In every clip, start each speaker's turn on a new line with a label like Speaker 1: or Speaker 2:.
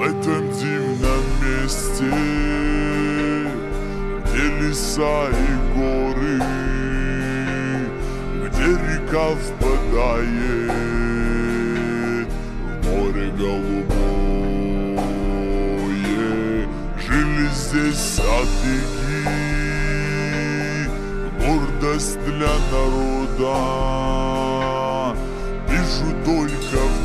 Speaker 1: этом дивном месте, где леса и горы, где река впадает в море голубое. Жили здесь садики, гордость для народа, пишу только в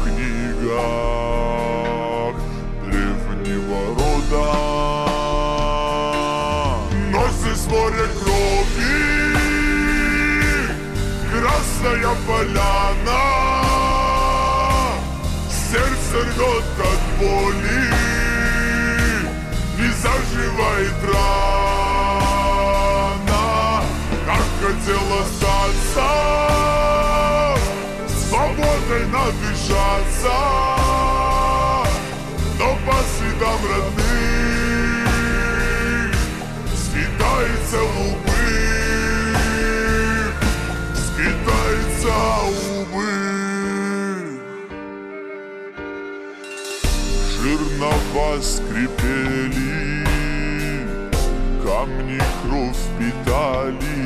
Speaker 1: книгах древнего рода. Но здесь море крови, красная поляна, сердце рвет от боли, не заживает рана. Как хотел остаться, свободой надышаться, но по следам родных скитается лубы, скитается убы. Жернова скрипели, камни кровь питали,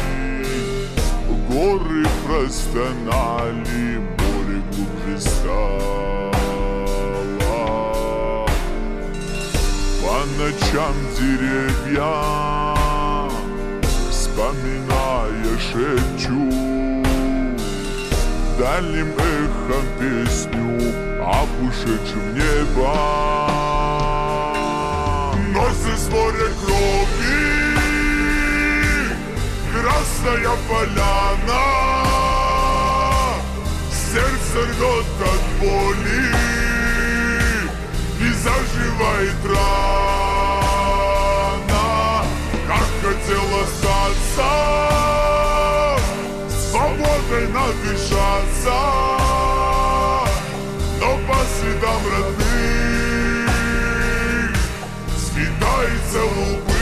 Speaker 1: горы простонали, море глубже стало. По ночам деревья, вспоминая, шепчут дальним эхом песню об ушедшем небо. Но здесь море крови, красная поляна, сердце рвет от боли, не заживает рана. Как хотел остаться, свободой надышаться, но по следам родных скитается лук.